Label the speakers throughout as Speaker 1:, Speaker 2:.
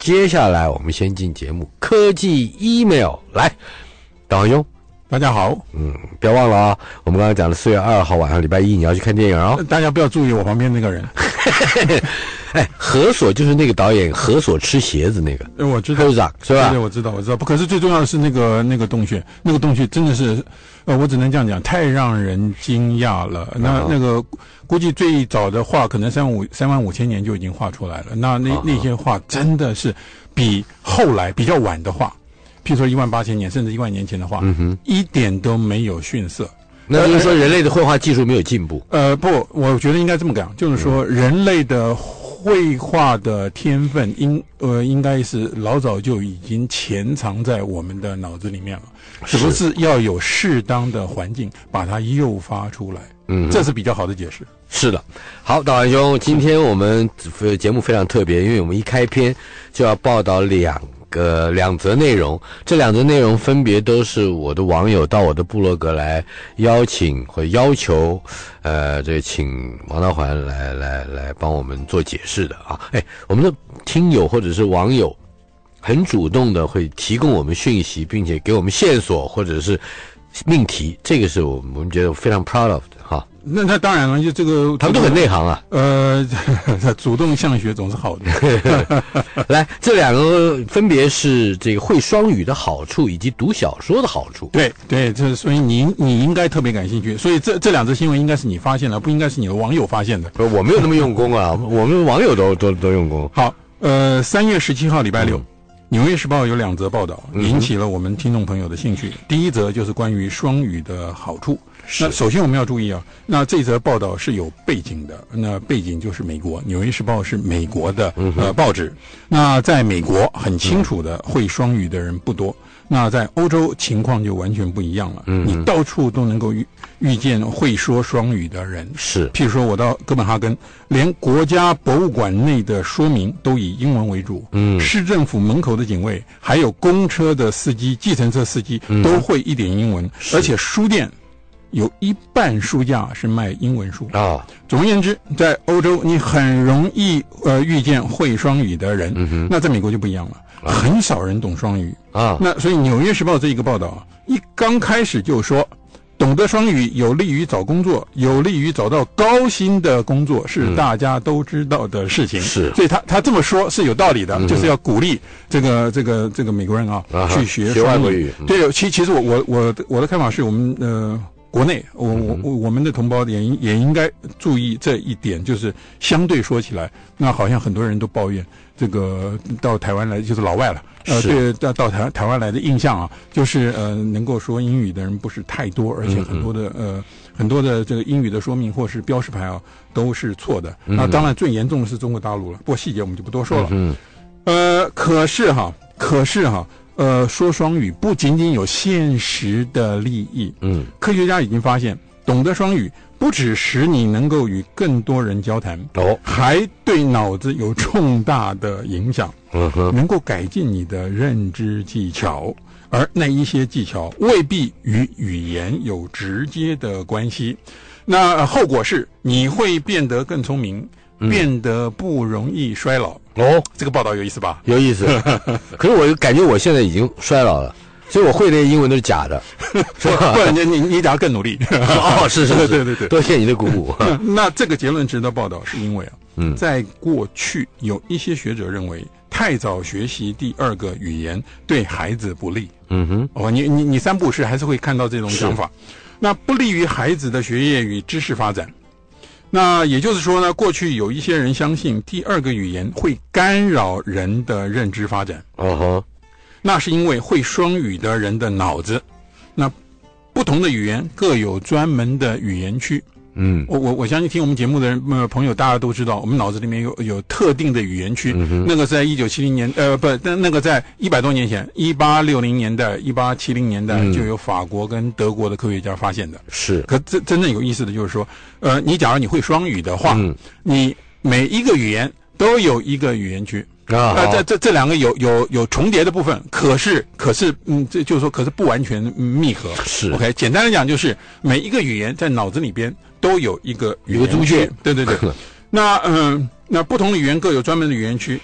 Speaker 1: 接下来我们先进节目科技 email 来，导航兄。
Speaker 2: 大家好，
Speaker 1: 不要忘了啊，我们刚刚讲的4月2号晚上礼拜一你要去看电影哦。
Speaker 2: 大家不要注意我旁边那个人。
Speaker 1: 哎，河索就是那个导演河索吃鞋子那个，
Speaker 2: 我知道，
Speaker 1: 是吧？
Speaker 2: 对，我知道。不，可是最重要的是那个洞穴，那个洞穴真的是，我只能这样讲，太让人惊讶了。那个估计最早的画可能35000年就已经画出来了。那些画真的是比后来比较晚的画。譬如说18000年甚至1万年前的画，一点都没有逊色。
Speaker 1: 那就是说人类的绘画技术没有进步？
Speaker 2: 不，我觉得应该这么讲，就是说人类的绘画的天分应该是老早就已经潜藏在我们的脑子里面了，只不过是要有适当的环境把它诱发出来。这是比较好的解释。
Speaker 1: 是的，好，导航兄，今天我们节目非常特别，因为我们一开篇就要报道两则内容，这2则内容分别都是我的网友到我的部落格来邀请或要求，请王道环来帮我们做解释的啊。我们的听友或者是网友很主动的会提供我们讯息，并且给我们线索或者是命题，这个是我们觉得非常 proud of 的哈。
Speaker 2: 那当然了，就这个
Speaker 1: 他们都很内行啊。
Speaker 2: 主动向学总是好的。
Speaker 1: 来，这2个分别是这个会双语的好处以及读小说的好处。
Speaker 2: 对，所以你应该特别感兴趣。所以这2则新闻应该是你发现的，不应该是你的网友发现的。
Speaker 1: 不，我没有那么用功啊，我们网友都用功。
Speaker 2: 好，3月17号礼拜六。纽约时报有2则报道引起了我们听众朋友的兴趣。第一则就是关于双语的好处。那首先我们要注意啊，那这则报道是有背景的，那背景就是美国，纽约时报是美国的报纸。那在美国很清楚的会双语的人不多，那在欧洲情况就完全不一样了。你到处都能够遇见会说双语的人。是，譬如说我到哥本哈根，连国家博物馆内的说明都以英文为主。市政府门口的警卫，还有公车的司机、计程车司机都会一点英文，而且书店有一半书架是卖英文书啊。总而言之，在欧洲你很容易遇见会双语的人。那在美国就不一样了，很少人懂双语啊。那所以《纽约时报》这一个报道一刚开始就说，懂得双语有利于找工作，有利于找到高薪的工作，是大家都知道的事情。是，所以他这么说是有道理的，就是要鼓励这个美国人啊去学外国语。对，其实我的看法是我们国内我们的同胞也应该注意这一点，就是相对说起来，那好像很多人都抱怨这个到台湾来就是老外了，对到台湾来的印象啊，就是能够说英语的人不是太多，而且很多的这个英语的说明或是标识牌啊都是错的。那当然最严重的是中国大陆了，不过细节我们就不多说了。可是哈。说双语不仅仅有现实的利益。科学家已经发现，懂得双语不只使你能够与更多人交谈，还对脑子有重大的影响。能够改进你的认知技巧，而那一些技巧未必与语言有直接的关系。那后果是你会变得更聪明，变得不容易衰老。这个报道有意思吧？有意思。可是我感觉我现在已经衰老了，所以我会那些英文都是假的。不，你得要更努力。是，对，多谢你的鼓舞。那这个结论值得报道，是因为在过去有一些学者认为，太早学习第2个语言对孩子不利。你3不5时还是会看到这种讲法，那不利于孩子的学业与知识发展。那也就是说呢，过去有一些人相信第2个语言会干扰人的认知发展。那是因为会双语的人的脑子，那不同的语言各有专门的语言区。我相信听我们节目的人朋友大家都知道，我们脑子里面有特定的语言区。那个在1970年那个在100多年前1860年代1870年代就有法国跟德国的科学家发现的。是，可真正有意思的就是说，你假如你会双语的话，你每一个语言都有一个语言区。这2个有重叠的部分，可是这就是说可是不完全密合。是 OK， 简单来讲就是每一个语言在脑子里边都有一个语言区。对。那不同的语言各有专门的语言区，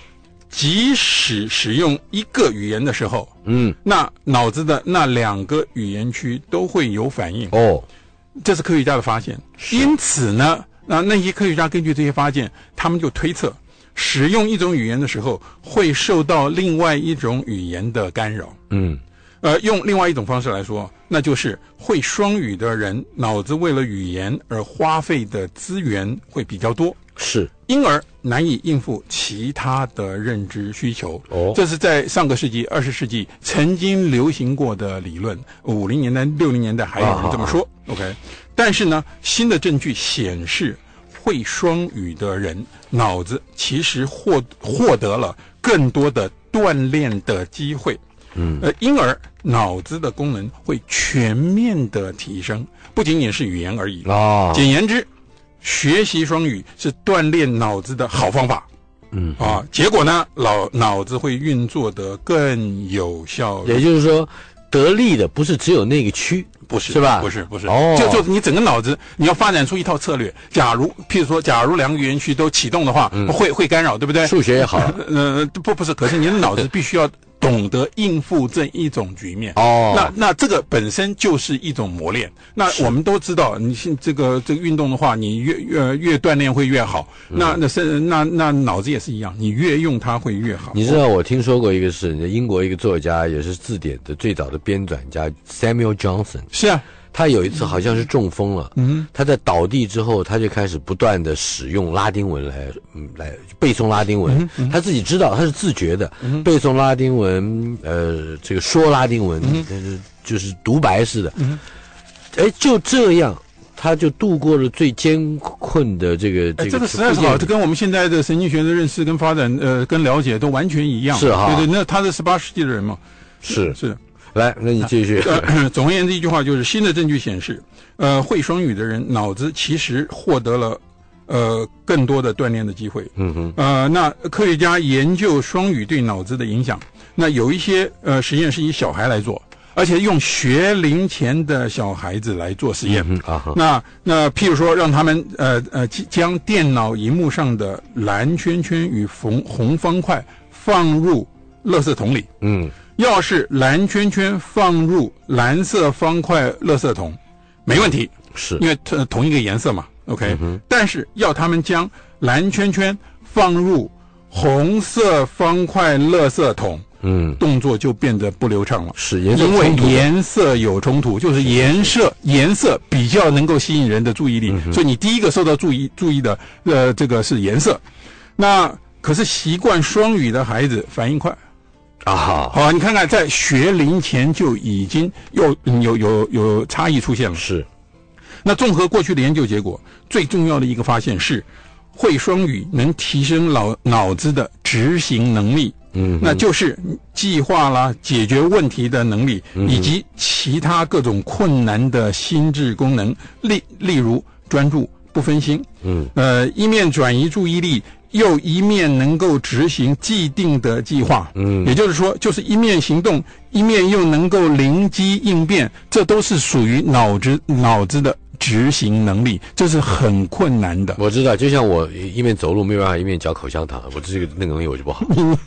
Speaker 2: 即使使用一个语言的时候，那脑子的那2个语言区都会有反应。这是科学家的发现。因此呢，那些科学家根据这些发现，他们就推测，使用一种语言的时候会受到另外一种语言的干扰。用另外一种方式来说，那就是会双语的人脑子为了语言而花费的资源会比较多，
Speaker 1: 是，
Speaker 2: 因而难以应付其他的认知需求。这是在上个世纪20世纪曾经流行过的理论，50年代60年代还有人这么说。OK， 但是呢，新的证据显示，会双语的人脑子其实获得了更多的锻炼的机会。因而脑子的功能会全面的提升，不仅仅是语言而已。简言之，学习双语是锻炼脑子的好方法。结果呢，脑子会运作得更有效率。
Speaker 1: 也就是说，得利的不是只有那个区，
Speaker 2: 不是，
Speaker 1: 是吧？
Speaker 2: 不是，就是你整个脑子，你要发展出一套策略。譬如说，假如2个语言区都启动的话，会干扰，对不对？
Speaker 1: 数学也好，
Speaker 2: 不是，可是你的脑子必须要懂得应付这一种局面。那这个本身就是一种磨练。那我们都知道，你这个运动的话，你越锻炼会越好。那脑子也是一样，你越用它会越好。
Speaker 1: 你知道我听说过一个是英国一个作家，也是字典的最早的编纂家 Samuel Johnson。
Speaker 2: 是啊。
Speaker 1: 他有一次好像是中风了，他在倒地之后，他就开始不断的使用拉丁文来背诵拉丁文。他自己知道，他是自觉的背诵拉丁文，这个说拉丁文，就是独白似的。就这样，他就度过了最艰困的这个。
Speaker 2: 这个实在是好，这跟我们现在的神经学的认识跟发展，跟了解都完全一样。
Speaker 1: 是哈，
Speaker 2: 对，那他是18世纪的人嘛。是。
Speaker 1: 来，那你继续。
Speaker 2: 总而言之，一句话就是，新的证据显示，会双语的人脑子其实获得了更多的锻炼的机会。那科学家研究双语对脑子的影响，那有一些实验是以小孩来做，而且用学龄前的小孩子来做实验。那譬如说，让他们将电脑荧幕上的蓝圈圈与红方块放入垃圾桶里。要是蓝圈圈放入蓝色方块垃圾桶，没问题，
Speaker 1: 是
Speaker 2: 因为同一个颜色嘛。OK，但是要他们将蓝圈圈放入红色方块垃圾桶，动作就变得不流畅了。
Speaker 1: 是
Speaker 2: 因为颜色有冲突，就是颜色比较能够吸引人的注意力，所以你第一个受到注意的这个是颜色。那可是习惯双语的孩子反应快。好，你看看，在学龄前就已经有差异出现了。
Speaker 1: 是。
Speaker 2: 那综合过去的研究结果，最重要的一个发现是，会双语能提升脑子的执行能力。那就是计划啦、解决问题的能力，以及其他各种困难的心智功能，例如专注、不分心。一面转移注意力，又一面能够执行既定的计划。也就是说，就是一面行动，一面又能够灵机应变，这都是属于脑子的执行能力，这是很困难的。
Speaker 1: 我知道，就像我一面走路没有办法一面嚼口香糖，我这个那个能力我就不好。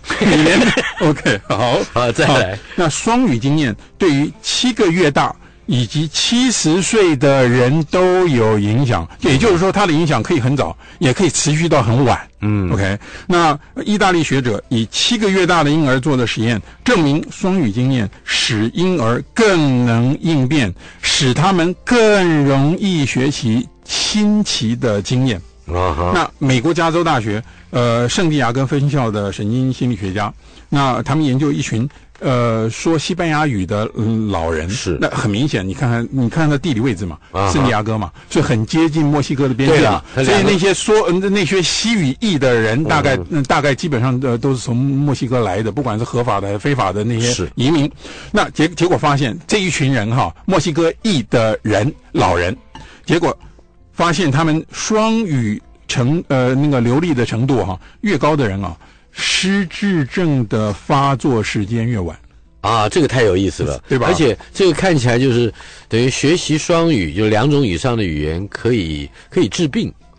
Speaker 2: OK， 好，
Speaker 1: 再来。
Speaker 2: 那双语经验对于7个月大以及70岁的人都有影响，也就是说，它的影响可以很早，也可以持续到很晚。OK， 那意大利学者以7个月大的婴儿做的实验，证明双语经验使婴儿更能应变，使他们更容易学习新奇的经验。那美国加州大学圣地亚哥分校的神经心理学家，那他们研究一群说西班牙语的老人，是那很明显，你看它地理位置嘛，圣地亚哥嘛，所以很接近墨西哥的边界嘛，所以那些西语裔的人，大概基本上都是从墨西哥来的，不管是合法的还是非法的那些移民。那结果发现这一群人墨西哥裔的老人，结果发现他们双语那个流利的程度越高的人失智症的发作时间越晚。
Speaker 1: 这个太有意思了，
Speaker 2: 对吧？
Speaker 1: 而且这个看起来就是等于学习双语，就2种以上的语言可以治病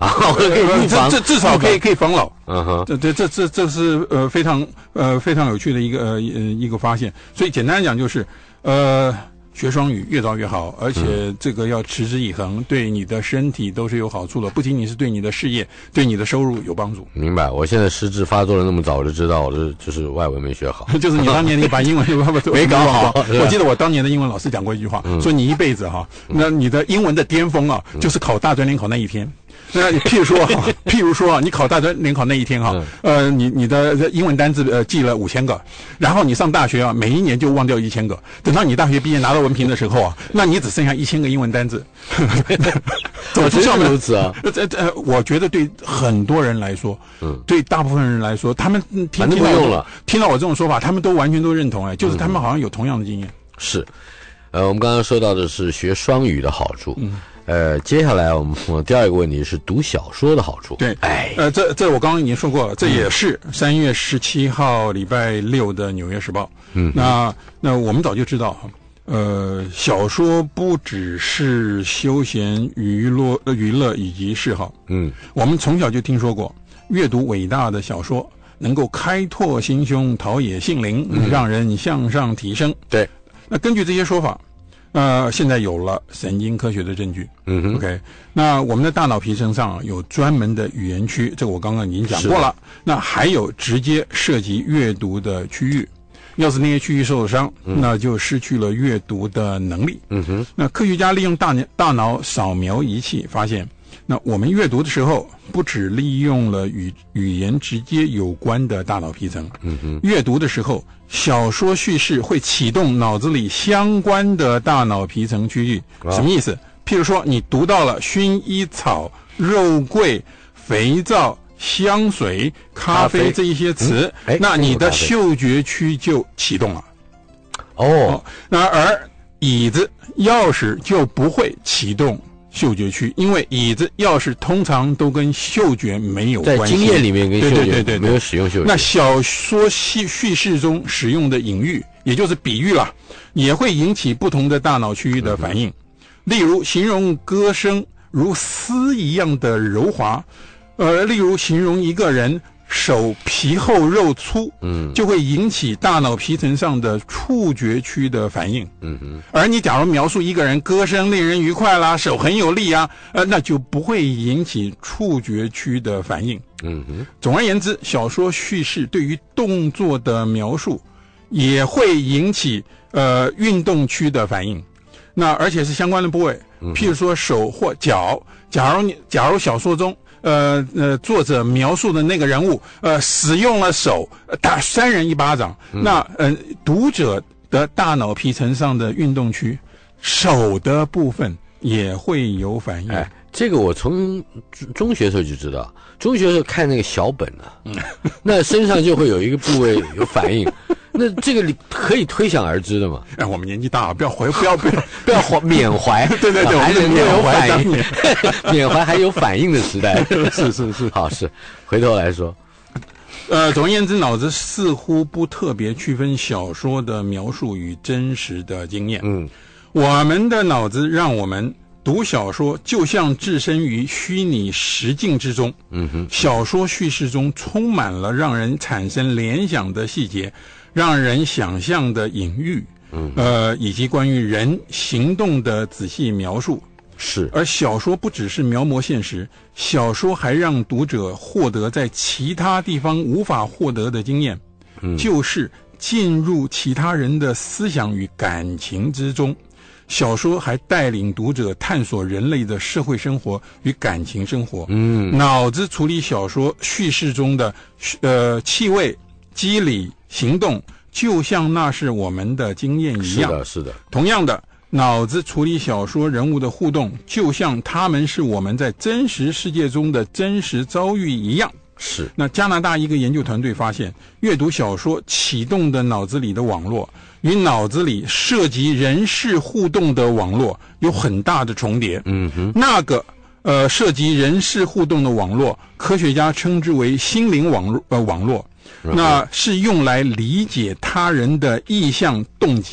Speaker 1: 啊，可以预防，
Speaker 2: 这至少可以防老。
Speaker 1: 嗯哼，
Speaker 2: 这是非常有趣的一个发现。所以简单来讲就是学双语越早越好，而且这个要持之以恒，对你的身体都是有好处的，不仅仅是对你的事业、对你的收入有帮助。
Speaker 1: 明白。我现在失智发作了那么早，我就知道我就是外文没学好，
Speaker 2: 就是你当年你把英文
Speaker 1: 没搞好。
Speaker 2: 我记得我当年的英文老师讲过一句话，说你一辈子那你的英文的巅峰就是考大专联考那一天。那譬如说你考大专联考那一天你的英文单字记了5000个，然后你上大学每一年就忘掉1000个，等到你大学毕业拿到文凭的时候那你只剩下1000个英文单字。
Speaker 1: 怎么真是如此啊？
Speaker 2: 我觉得对很多人来说，对大部分人来说，他们听到我这种说法，他们都完全都认同就是他们好像有同样的经验。
Speaker 1: 是，我们刚刚说到的是学双语的好处。接下来我们第二个问题是读小说的好处。
Speaker 2: 对，这我刚刚已经说过了，这也是3月17号礼拜6的《纽约时报》。那我们早就知道小说不只是休闲娱乐以及嗜好。我们从小就听说过，阅读伟大的小说能够开拓心胸、陶冶性灵，让人向上提升。
Speaker 1: 对，
Speaker 2: 那根据这些说法。现在有了神经科学的证据。OK， 那我们的大脑皮层上有专门的语言区，这个我刚刚已经讲过了。那还有直接涉及阅读的区域，要是那些区域受伤，那就失去了阅读的能力。那科学家利用大脑扫描仪器发现，那我们阅读的时候，不只利用了语言直接有关的大脑皮层，阅读的时候，小说叙事会启动脑子里相关的大脑皮层区域。什么意思？譬如说，你读到了薰衣草、肉桂、肥皂、香水、咖啡这一些词，那你的嗅觉区就启动了。那而椅子、钥匙就不会启动嗅觉区，因为椅子、钥匙通常都跟嗅觉没有关系，
Speaker 1: 在经验里面跟嗅觉
Speaker 2: 对
Speaker 1: 没有使用嗅觉。
Speaker 2: 那小说叙事中使用的隐喻，也就是比喻啦，也会引起不同的大脑区域的反应。例如形容歌声如丝一样的柔滑，例如形容一个人手皮厚肉粗，就会引起大脑皮层上的触觉区的反应。而你假如描述一个人歌声令人愉快啦，手很有力那就不会引起触觉区的反应。总而言之，小说叙事对于动作的描述也会引起运动区的反应，那而且是相关的部位，譬如说手或脚。假如小说中作者描述的那个人物使用了手打3人一巴掌，那读者的大脑皮层上的运动区，手的部分也会有反应。
Speaker 1: 这个我从中学时候就知道，中学时候看那个小本那身上就会有一个部位有反应。那这个可以推想而知的嘛？
Speaker 2: 我们年纪大了，不要
Speaker 1: 缅怀。
Speaker 2: 对，
Speaker 1: 还能有反应，缅怀还有反应的时代。
Speaker 2: 是，
Speaker 1: 好是。回头来说，
Speaker 2: 总而言之，脑子似乎不特别区分小说的描述与真实的经验。我们的脑子让我们读小说就像置身于虚拟实境之中。小说叙事中充满了让人产生联想的细节，让人想象的隐喻，以及关于人行动的仔细描述。
Speaker 1: 是，
Speaker 2: 而小说不只是描摹现实，小说还让读者获得在其他地方无法获得的经验，就是进入其他人的思想与感情之中。小说还带领读者探索人类的社会生活与感情生活。脑子处理小说叙事中的气味、机理、行动，就像那是我们的经验一样。
Speaker 1: 是的。
Speaker 2: 同样的，脑子处理小说人物的互动，就像他们是我们在真实世界中的真实遭遇一样。
Speaker 1: 是。
Speaker 2: 那加拿大一个研究团队发现，阅读小说启动的脑子里的网络与脑子里涉及人事互动的网络有很大的重叠。那个涉及人事互动的网络，科学家称之为心灵网络，那是用来理解他人的意向动机的。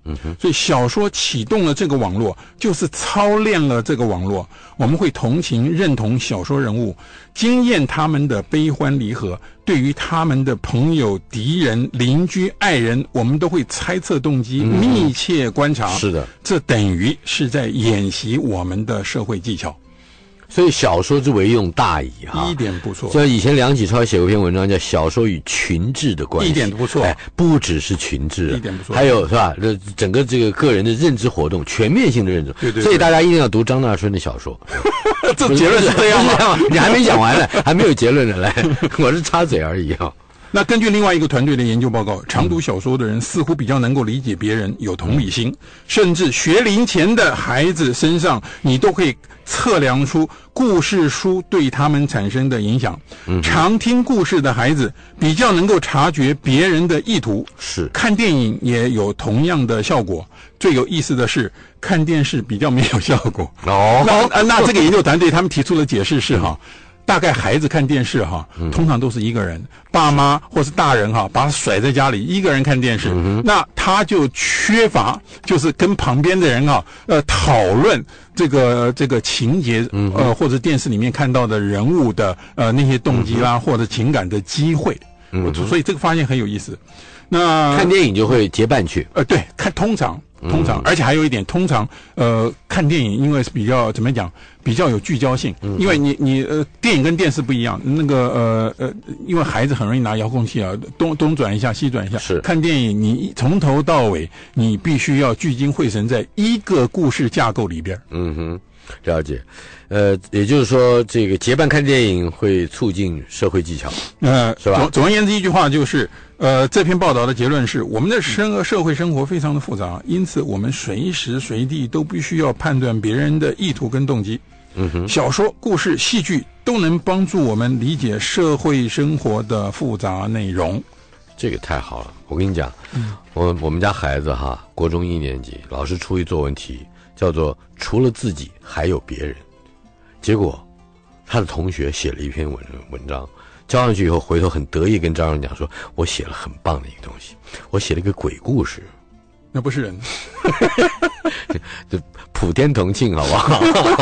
Speaker 2: 所以小说启动了这个网络，就是操练了这个网络。我们会同情、认同小说人物，经验他们的悲欢离合，对于他们的朋友、敌人、邻居、爱人，我们都会猜测动机，密切观察。
Speaker 1: 是的，
Speaker 2: 这等于是在演习我们的社会技巧。
Speaker 1: 所以小说之为用大矣哈，
Speaker 2: 一点不错。
Speaker 1: 像以前梁启超写过一篇文章叫《小说与群治的关系》，
Speaker 2: 一点都不错。
Speaker 1: 哎，不只是群治，
Speaker 2: 一点不错。
Speaker 1: 还有是吧？整个这个个人的认知活动，全面性的认知。
Speaker 2: 对。
Speaker 1: 所以大家一定要读张大春的小说。
Speaker 2: 这结论是这样吗？
Speaker 1: 你还没讲完呢，还没有结论呢。来，我是插嘴而已啊。
Speaker 2: 那根据另外一个团队的研究报告，常读小说的人似乎比较能够理解别人，有同理心，甚至学龄前的孩子身上，你都可以测量出故事书对他们产生的影响。常听故事的孩子比较能够察觉别人的意图，
Speaker 1: 是
Speaker 2: 看电影也有同样的效果。最有意思的是，看电视比较没有效果。那这个研究团队他们提出的解释是大概孩子看电视通常都是一个人，爸妈或是大人把他甩在家里，一个人看电视，那他就缺乏就是跟旁边的人讨论这个情节或者电视里面看到的人物的那些动机啦或者情感的机会。所以这个发现很有意思。那
Speaker 1: 看电影就会结伴去。
Speaker 2: 对，通常，而且还有一点，通常看电影因为是比较怎么讲，比较有聚焦性，因为你电影跟电视不一样，那个因为孩子很容易拿遥控器东转一下西转一下，
Speaker 1: 是
Speaker 2: 看电影你从头到尾你必须要聚精会神在一个故事架构里边。
Speaker 1: 了解。也就是说，这个结伴看电影会促进社会技巧，是吧？
Speaker 2: 总而言之，一句话就是，这篇报道的结论是，我们的社会生活非常的复杂，因此我们随时随地都必须要判断别人的意图跟动机。小说、故事、戏剧都能帮助我们理解社会生活的复杂内容。
Speaker 1: 这个太好了，我跟你讲，我们家孩子国中1年级，老师出一作文题，叫做“除了自己还有别人”。结果他的同学写了一篇文章，交上去以后回头很得意跟张荣讲说，我写了很棒的一个东西，我写了一个鬼故事。
Speaker 2: 那不是人。
Speaker 1: 就普天同庆好不好？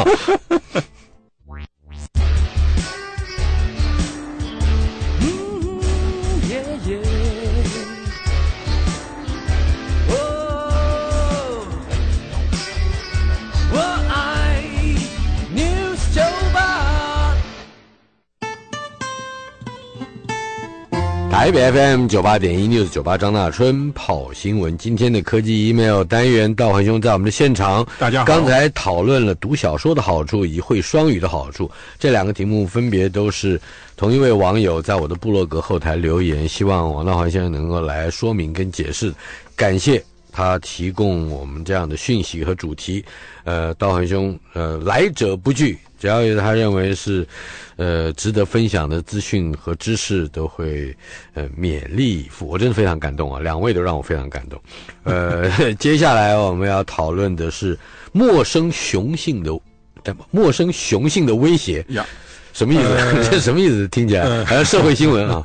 Speaker 1: 台北 FM 98.1 News 98张大春跑新闻。今天的科技 email 单元，道环兄在我们的现场。
Speaker 2: 大家好。
Speaker 1: 刚才讨论了读小说的好处以及会双语的好处，这两个题目分别都是同一位网友在我的部落格后台留言，希望王道环先生能够来说明跟解释。感谢他提供我们这样的讯息和主题。道环兄来者不拒，只要有他认为是值得分享的资讯和知识，都会勉力以赴。我真的非常感动啊，两位都让我非常感动。接下来我们要讨论的是陌生雄性的威胁。什么意思？这什么意思？听起来好像社会新闻啊。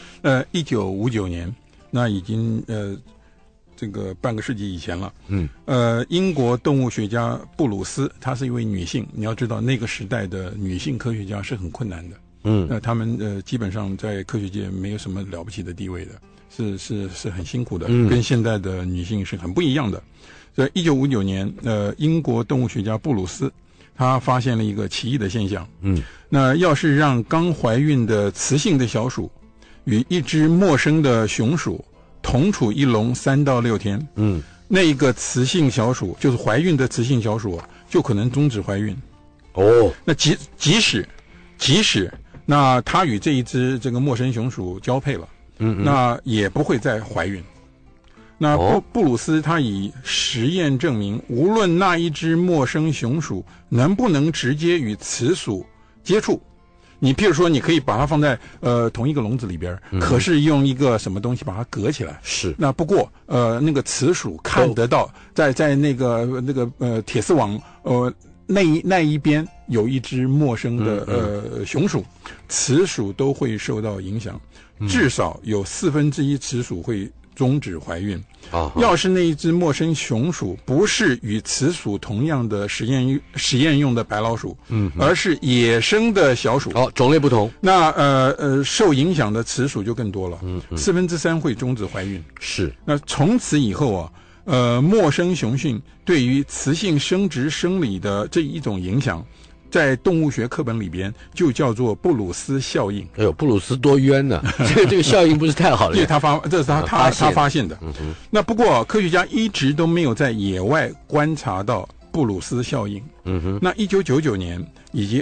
Speaker 2: 1959年，那已经这个半个世纪以前了。英国动物学家布鲁斯，她是一位女性。你要知道，那个时代的女性科学家是很困难的。她们基本上在科学界没有什么了不起的地位的，是很辛苦的，跟现在的女性是很不一样的。所以1959年，英国动物学家布鲁斯，她发现了一个奇异的现象。那要是让刚怀孕的雌性的小鼠与一只陌生的雄鼠同处一笼3到6天，那一个雌性小鼠，就是怀孕的雌性小鼠就可能终止怀孕。那即使那它与这一只这个陌生雄鼠交配了，那也不会再怀孕。那布鲁斯他以实验证明，无论那一只陌生雄鼠能不能直接与雌鼠接触，你譬如说，你可以把它放在同一个笼子里边，可是用一个什么东西把它隔起来。
Speaker 1: 是。那
Speaker 2: 不过那个雌鼠看得到，在那个铁丝网那一边有一只陌生的雄鼠，雌鼠都会受到影响，至少有1/4雌鼠会终止怀孕。要是那一只陌生雄鼠不是与雌鼠同样的实验用的白老鼠，而是野生的小鼠，
Speaker 1: 种类不同，
Speaker 2: 那受影响的雌鼠就更多了，3%会终止怀孕。
Speaker 1: 是，
Speaker 2: 那从此以后啊，陌生雄性对于雌性生殖生理的这一种影响，在动物学课本里边就叫做布鲁斯效应。
Speaker 1: 哎呦，布鲁斯多冤呢！这个效应不是太好了。
Speaker 2: 因为这是他发现的。那不过科学家一直都没有在野外观察到布鲁斯效应。那1999年以及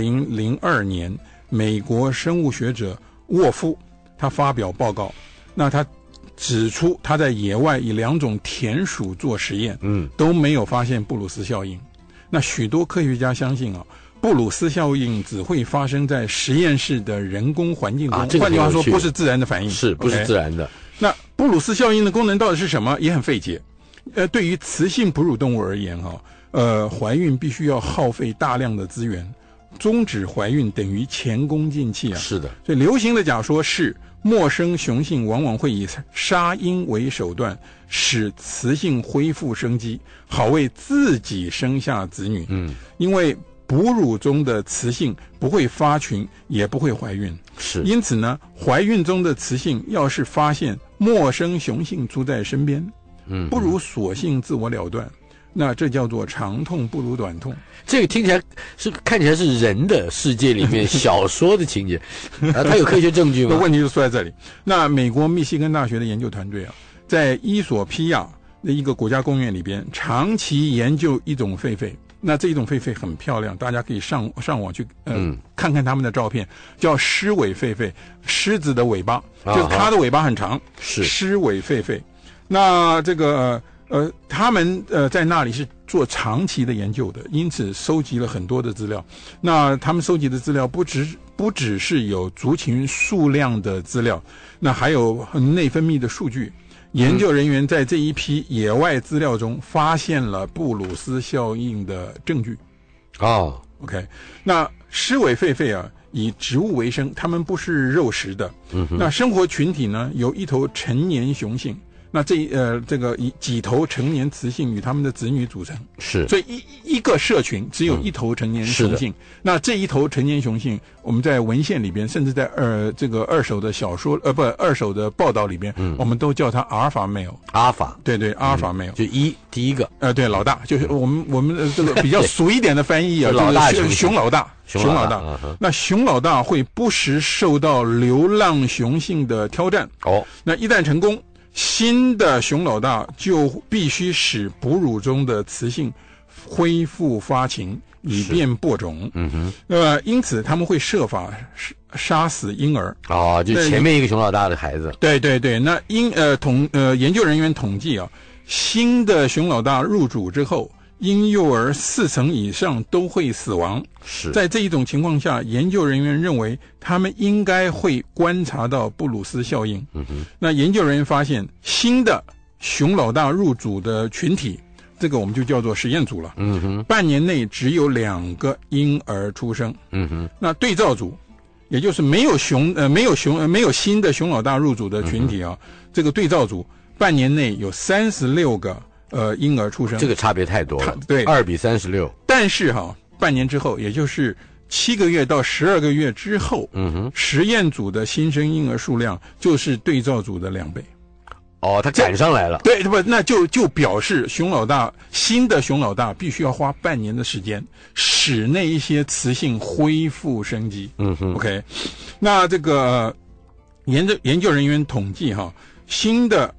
Speaker 2: 2002年，美国生物学者沃夫他发表报告，那他指出他在野外以2种田鼠做实验，都没有发现布鲁斯效应。那许多科学家相信布鲁斯效应只会发生在实验室的人工环境中，换句话说，不是自然的反应，
Speaker 1: 不是自然的。
Speaker 2: 那布鲁斯效应的功能到底是什么，也很费解。对于雌性哺乳动物而言怀孕必须要耗费大量的资源，终止怀孕等于前功尽弃啊。
Speaker 1: 是的，
Speaker 2: 所以流行的假说是，陌生雄性往往会以杀婴为手段，使雌性恢复生机，好为自己生下子女。因为哺乳中的雌性不会发情，也不会怀孕。
Speaker 1: 是，
Speaker 2: 因此呢，怀孕中的雌性要是发现陌生雄性住在身边，不如索性自我了断。那这叫做长痛不如短痛。
Speaker 1: 这个听起来看起来是人的世界里面小说的情节，它有科学证据吗？
Speaker 2: 问题就出在这里。那美国密西根大学的研究团队在伊索比亚的一个国家公园里边长期研究一种狒狒。那这一种狒狒很漂亮，大家可以上网去看看他们的照片，叫狮尾狒狒，狮子的尾巴，就是它的尾巴很长，
Speaker 1: 是
Speaker 2: 狮尾狒狒。那这个他们在那里是做长期的研究的，因此收集了很多的资料。那他们收集的资料不只是有族群数量的资料，那还有内分泌的数据。研究人员在这一批野外资料中发现了布鲁斯效应的证据。OK， 那狮尾狒狒以植物为生，它们不是肉食的。那生活群体呢，有一头成年雄性。那这个以几头成年雌性与他们的子女组成，
Speaker 1: 是，
Speaker 2: 所以一个社群只有一头成年雄性。那这一头成年雄性，我们在文献里边，甚至在这个二手的小说二手的报道里边，我们都叫它阿尔法male。
Speaker 1: 阿尔法，
Speaker 2: 对，阿尔法male，
Speaker 1: 就第一个，
Speaker 2: 对，老大，就是我们这个比较俗一点的翻译
Speaker 1: 老大
Speaker 2: 熊老大。那熊老大会不时受到流浪雄性的挑战。那一旦成功，新的熊老大就必须使哺乳中的雌性恢复发情，以便播种。因此他们会设法杀死婴儿。
Speaker 1: 就前面一个熊老大的孩子。
Speaker 2: 对。那研究人员统计新的熊老大入主之后，婴幼儿40%以上都会死亡。
Speaker 1: 是，在
Speaker 2: 这一种情况下，研究人员认为他们应该会观察到布鲁斯效应。那研究人员发现，新的熊老大入主的群体，这个我们就叫做实验组了。半年内只有2个婴儿出生。那对照组，也就是没有新的熊老大入主的群体这个对照组半年内有36个婴儿出生。
Speaker 1: 这个差别太多了。
Speaker 2: 对
Speaker 1: ，2比36。
Speaker 2: 但是半年之后，也就是7个月到12个月之后，实验组的新生婴儿数量就是对照组的2倍。
Speaker 1: 他赶上来了。
Speaker 2: 对，那就表示新的熊老大必须要花半年的时间，使那一些雌性恢复生机。OK， 那这个研究人员统计新的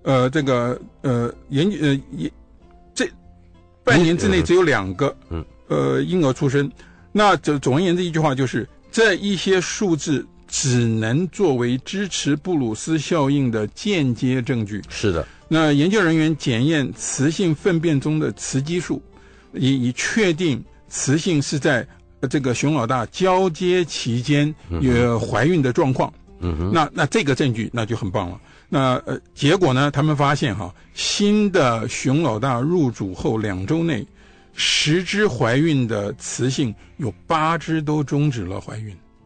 Speaker 2: 这半年之内只有2个婴儿出生。那总而言之一句话就是，这一些数字只能作为支持布鲁斯效应的间接证据。
Speaker 1: 是的。
Speaker 2: 那研究人员检验雌性粪便中的雌激素，以确定雌性是在这个熊老大交接期间有怀孕的状况。那这个证据那就很棒了。那结果呢，他们发现新的熊老大入主后2周内，10只怀孕的雌性有8只都终止了怀孕。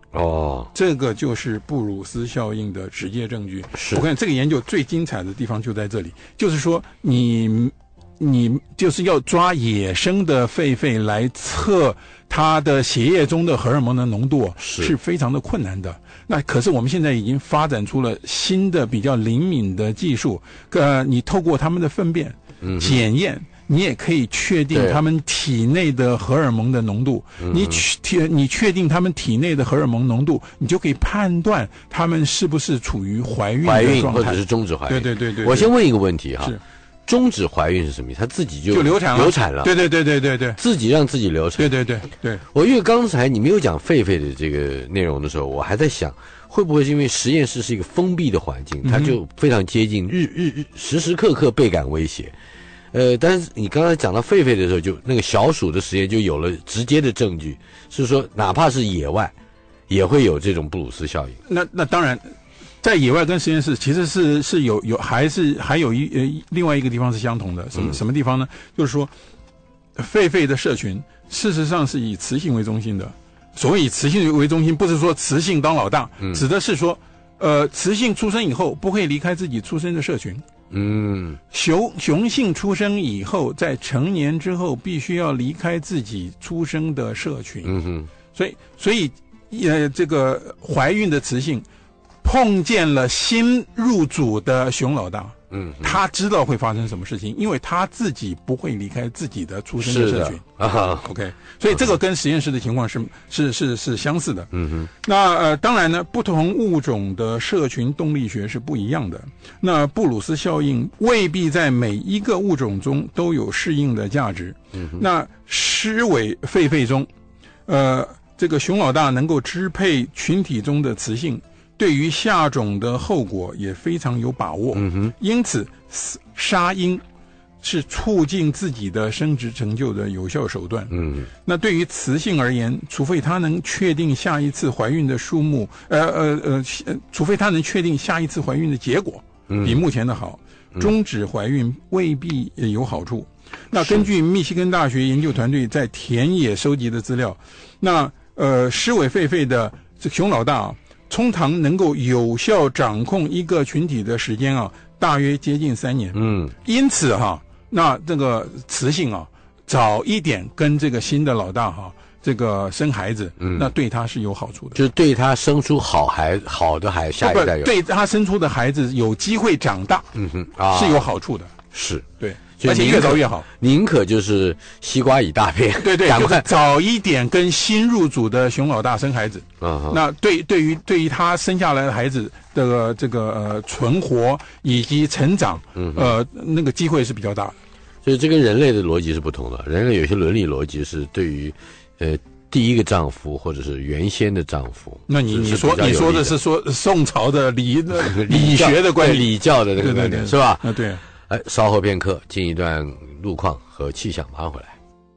Speaker 2: 这个就是布鲁斯效应的直接证据。
Speaker 1: 是，
Speaker 2: 我看这个研究最精彩的地方就在这里，就是说你就是要抓野生的狒狒来测它的血液中的荷尔蒙的浓度，是非常的困难的。那可是我们现在已经发展出了新的比较灵敏的技术，你透过他们的粪便检验，你也可以确定他们体内的荷尔蒙的浓度。你确定他们体内的荷尔蒙浓度，你就可以判断他们是不是处于怀孕的状态，
Speaker 1: 或者是终止怀孕。
Speaker 2: 对。
Speaker 1: 我先问一个问题哈，
Speaker 2: 是
Speaker 1: 终止怀孕是什么意思？她自己就
Speaker 2: 流产了。对，
Speaker 1: 自己让自己流产。
Speaker 2: 对。
Speaker 1: 我因为刚才你没有讲狒狒的这个内容的时候，我还在想，会不会是因为实验室是一个封闭的环境，它就非常接近时时刻刻倍感威胁。但是你刚才讲到狒狒的时候，就那个小鼠的实验就有了直接的证据，是说哪怕是野外，也会有这种布鲁斯效应。
Speaker 2: 那当然。在野外跟实验室其实是还有另外一个地方是相同的，什么地方呢？就是说，狒狒的社群事实上是以雌性为中心的。所谓以雌性为中心，不是说雌性当老大，指的是说，雌性出生以后不会离开自己出生的社群。雄性出生以后，在成年之后必须要离开自己出生的社群。所以这个怀孕的雌性碰见了新入主的熊老大，他知道会发生什么事情，因为他自己不会离开自己的出生的社群。OK， 所以这个跟实验室的情况是相似的。那当然呢，不同物种的社群动力学是不一样的。那布鲁斯效应未必在每一个物种中都有适应的价值。那狮尾狒狒中，这个熊老大能够支配群体中的雌性。对于下种的后果也非常有把握，因此杀婴是促进自己的生殖成就的有效手段。那对于雌性而言，除非她能确定下一次怀孕的数目，除非她能确定下一次怀孕的结果比目前的好，终止怀孕未必有好处。那根据密西根大学研究团队在田野收集的资料，那狮尾狒狒的这熊老大通常能够有效掌控一个群体的时间大约接近3年。因此那这个雌性早一点跟这个新的老大这个生孩子，那对他是有好处的，
Speaker 1: 就是对他生出好的下一代有，
Speaker 2: 对他生出的孩子有机会长大，是有好处的，
Speaker 1: 是
Speaker 2: 对。而且越早越好，
Speaker 1: 宁可就是西瓜以大片，
Speaker 2: 对，就是早一点跟新入主的熊老大生孩子，那对于他生下来的孩子的这个存活以及成长，那个机会是比较大的。
Speaker 1: 所以这跟人类的逻辑是不同的，人类有些伦理逻辑是对于第一个丈夫或者是原先的丈夫。
Speaker 2: 那你说的是说宋朝的理学的观点，
Speaker 1: 礼教的那个观点，是吧？
Speaker 2: 对。
Speaker 1: 稍后片刻进一段路况和气象，马上回来。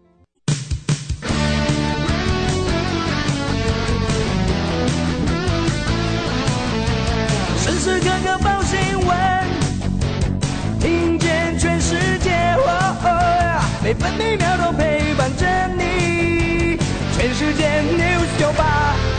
Speaker 3: 时时刻刻报新闻，听见全世界，每分每秒都陪伴着你，全世界 News 98。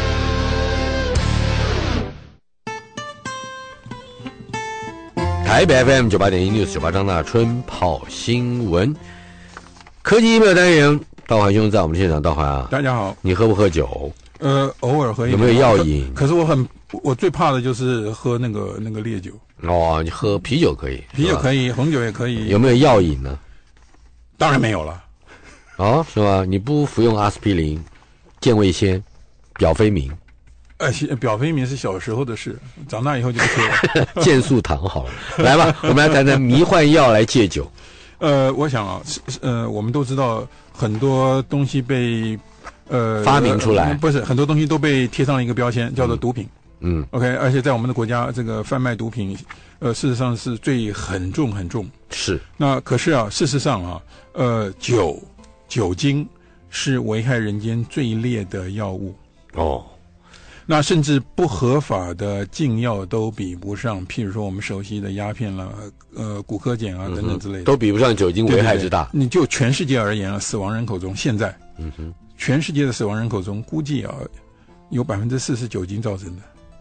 Speaker 1: 台北 FM 98.1 News 98张大春跑新闻，科技1秒单元，道环兄在我们现场。道环
Speaker 2: 大家好。
Speaker 1: 你喝不喝酒？
Speaker 2: 偶尔喝一点。
Speaker 1: 有没有药瘾？
Speaker 2: 可是我最怕的就是喝那个烈酒。
Speaker 1: 你喝啤酒可以，
Speaker 2: 啤酒可以，红酒也可以。
Speaker 1: 有没有药瘾呢？
Speaker 2: 当然没有了。
Speaker 1: 是吗？你不服用阿司匹林、健胃仙、表飞明？
Speaker 2: 表飞明是小时候的事，长大以后就不喝了。
Speaker 1: 健素糖好了，来吧，我们来谈谈迷幻药来戒酒。
Speaker 2: 我想我们都知道很多东西被
Speaker 1: 发明出来，
Speaker 2: 不是很多东西都被贴上了一个标签，叫做毒品。OK， 而且在我们的国家，这个贩卖毒品，事实上是罪很重。
Speaker 1: 是。那
Speaker 2: 可是事实上酒精是危害人间最烈的药物。那甚至不合法的禁药都比不上，譬如说我们熟悉的鸦片啦、古柯碱等等之类的，
Speaker 1: 都比不上酒精危害之大。
Speaker 2: 你就全世界而言死亡人口中，现在，全世界的死亡人口中，估计有40%是酒精造成的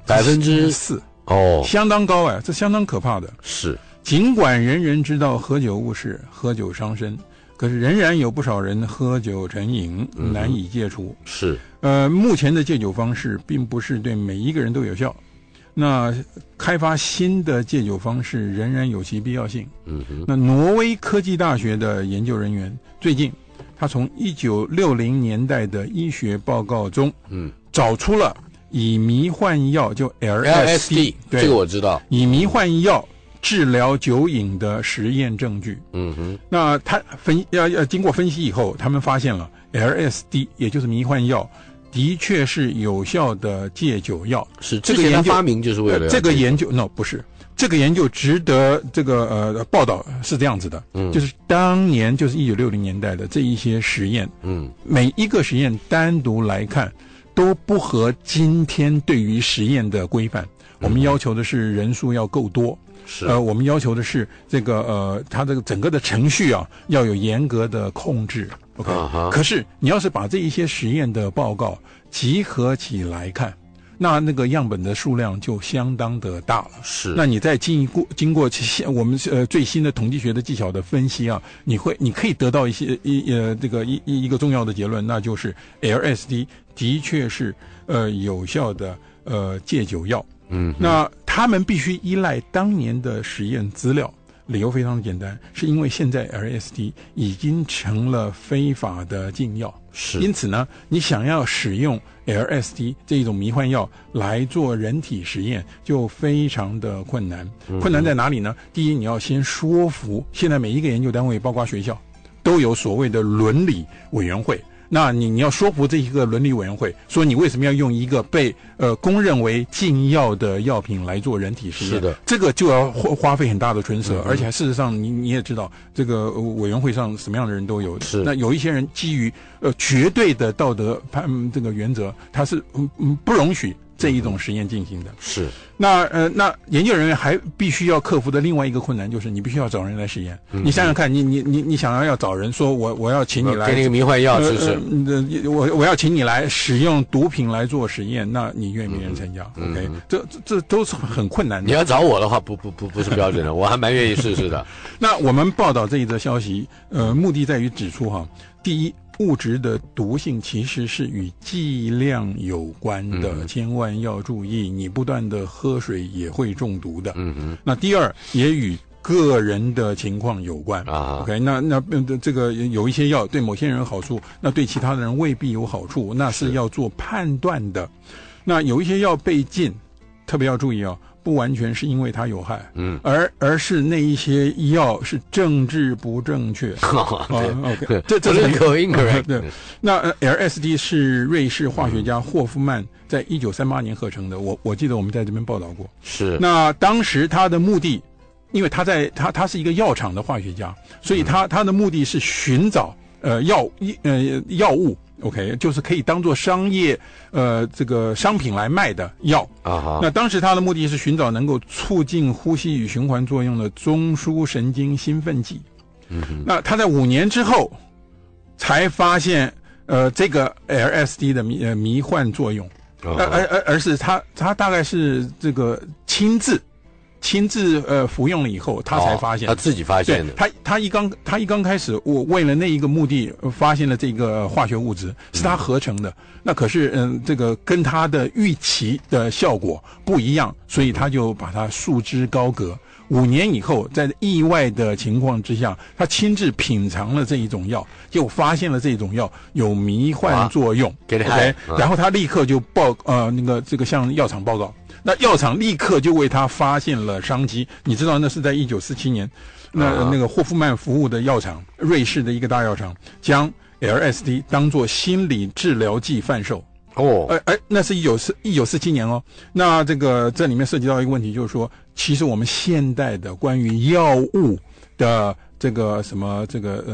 Speaker 1: ，4%哦，
Speaker 2: 相当高啊，这相当可怕的。
Speaker 1: 是，
Speaker 2: 尽管人人知道喝酒误事，喝酒伤身，可是仍然有不少人喝酒成瘾，难以戒除。
Speaker 1: 是，
Speaker 2: 目前的戒酒方式并不是对每一个人都有效。那开发新的戒酒方式仍然有其必要性。那挪威科技大学的研究人员最近，他从1960年代的医学报告中，找出了以迷幻药就 LSD，
Speaker 1: 对，这个我知道，
Speaker 2: 以迷幻药治疗酒瘾的实验证据。那他要经过分析以后，他们发现了 LSD， 也就是迷幻药，的确是有效的戒酒药。
Speaker 1: 是这个研究发明就是为了
Speaker 2: 这个研究不是。这个研究值得这个报道是这样子的，就是当年就是1960年代的这一些实验，每一个实验单独来看都不合今天对于实验的规范。我们要求的是人数要够多，
Speaker 1: 是
Speaker 2: 我们要求的是这个它这个整个的程序啊要有严格的控制。OK，可是你要是把这一些实验的报告集合起来看，那个样本的数量就相当的大了。
Speaker 1: 是，
Speaker 2: 那你再经过我们最新的统计学的技巧的分析啊，你可以得到一个重要的结论，那就是 LSD 的确是有效的戒酒药。那他们必须依赖当年的实验资料。理由非常的简单，是因为现在 LSD 已经成了非法的禁药，
Speaker 1: 是，
Speaker 2: 因此呢，你想要使用 LSD 这一种迷幻药来做人体实验，就非常的困难。困难在哪里呢？第一，你要先说服，现在每一个研究单位，包括学校，都有所谓的伦理委员会。那你要说服这一个伦理委员会，说你为什么要用一个被公认为禁药的药品来做人体实验？
Speaker 1: 是的，这
Speaker 2: 个就要花费很大的唇舌，而且事实上你也知道，这个委员会上什么样的人都有。
Speaker 1: 是，
Speaker 2: 那有一些人基于绝对的道德这个原则，他是不容许这一种实验进行的。
Speaker 1: 是，
Speaker 2: 那研究人员还必须要克服的另外一个困难就是你必须要找人来实验。你想想看，你想要找人说我要请你来
Speaker 1: 给你个迷幻药，是不是？
Speaker 2: 我要请你来使用毒品来做实验，那你愿不愿意参加？OK， 这都是很困难的。
Speaker 1: 你要找我的话，不是标准的，我还蛮愿意试试的。
Speaker 2: 那我们报道这一则消息，目的在于指出第一，物质的毒性其实是与剂量有关的，千万要注意，你不断的喝水也会中毒的。那第二，也与个人的情况有关啊。OK， 那这个有一些药对某些人有好处，那对其他的人未必有好处，那是要做判断的。那有一些药被禁，特别要注意不完全是因为它有害，而是那一些药是政治不正确。OK， 这是
Speaker 1: incorrect。
Speaker 2: 对，那LSD 是瑞士化学家霍夫曼在1938年合成的，我记得我们在这边报道过。
Speaker 1: 是，
Speaker 2: 那当时他的目的，因为他是一个药厂的化学家，所以他的目的是寻找药物。OK， 就是可以当做商业这个商品来卖的药啊。那当时他的目的是寻找能够促进呼吸与循环作用的中枢神经兴奋剂。那他在5年之后才发现这个 LSD 的迷幻作用，而是他大概是这个亲自服用了以后，他才发现，
Speaker 1: 他自己发现的。
Speaker 2: 他一刚开始，我为了那一个目的发现了这个化学物质，是他合成的。那可是这个跟他的预期的效果不一样，所以他就把它束之高阁。5年以后，在意外的情况之下，他亲自品尝了这一种药，就发现了这种药有迷幻作用。OK， 然后他立刻就这个向药厂报告。那药厂立刻就为他发现了商机。你知道那是在1947年，那个霍夫曼服务的药厂，瑞士的一个大药厂，将 LSD 当作心理治疗剂贩售。那是1947年那这里面涉及到一个问题，就是说，其实我们现代的关于药物的这个什么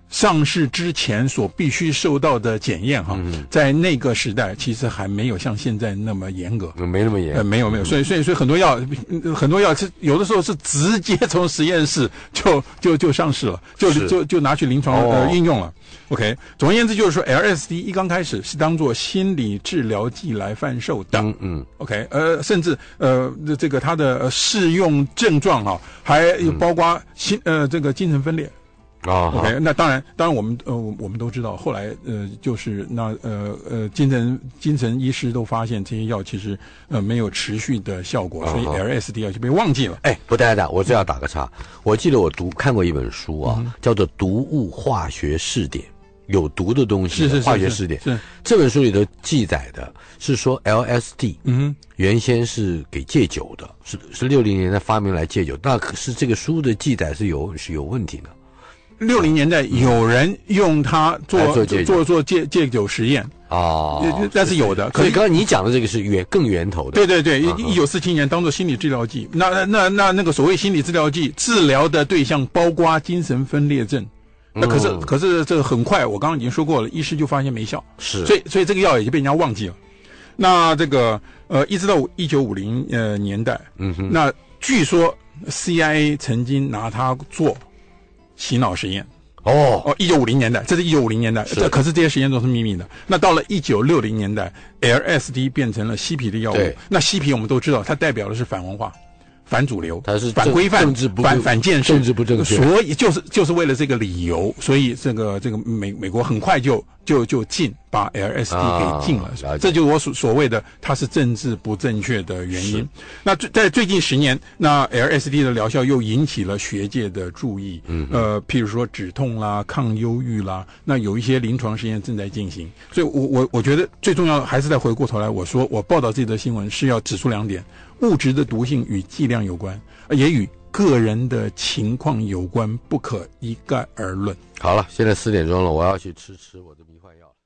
Speaker 2: 上市之前所必须受到的检验在那个时代其实还没有像现在那么严格，
Speaker 1: 没那么严，
Speaker 2: 没有，所以很多药是有的时候是直接从实验室就上市了，就拿去临床应用了。OK， 总而言之就是说 ，LSD 一刚开始是当做心理治疗剂来贩售的。OK， 甚至这个它的适用症状还包括这个精神分裂。OK， 那当然我们都知道，后来就是精神医师都发现这些药其实没有持续的效果，所以 LSD 就被忘记了。
Speaker 1: 不等等，我这要打个岔。我记得我看过一本书叫做《毒物化学试点》，有毒的东西的化学试点。是这本书里头记载的是说 LSD，原先是给戒酒的，是60年代发明来戒酒，那可是这个书的记载是有问题的。
Speaker 2: 60年代有人用它做戒酒实验但是有的。
Speaker 1: 所以刚才你讲的这个是更源头的。
Speaker 2: 对，1947年当做心理治疗剂。那个所谓心理治疗剂治疗的对象包括精神分裂症。那可是这个很快，我刚刚已经说过了，医师就发现没效，
Speaker 1: 是，
Speaker 2: 所以这个药已经被人家忘记了。那这个一直到1950年代，那据说 CIA 曾经拿它做洗脑实验。1950年代，这是1950年代，可是这些实验都是秘密的。那到了1960年代 ，LSD 变成了嬉皮的药物。那嬉皮我们都知道，它代表的是反文化、反主流，
Speaker 1: 它是
Speaker 2: 反规范、反建设，
Speaker 1: 政治不正确。
Speaker 2: 所以就是为了这个理由，所以这个美国很快就把 LSD 给禁了。这就是我所谓的它是政治不正确的原因。那在最近10年，那 LSD 的疗效又引起了学界的注意。譬如说止痛啦、抗忧郁啦，那有一些临床实验正在进行。所以我觉得最重要的还是再回过头来，我说我报道这则新闻是要指出2点：物质的毒性与剂量有关，也与个人的情况有关，不可一概而论。
Speaker 1: 好了，现在4点钟了，我要去吃我的迷幻药。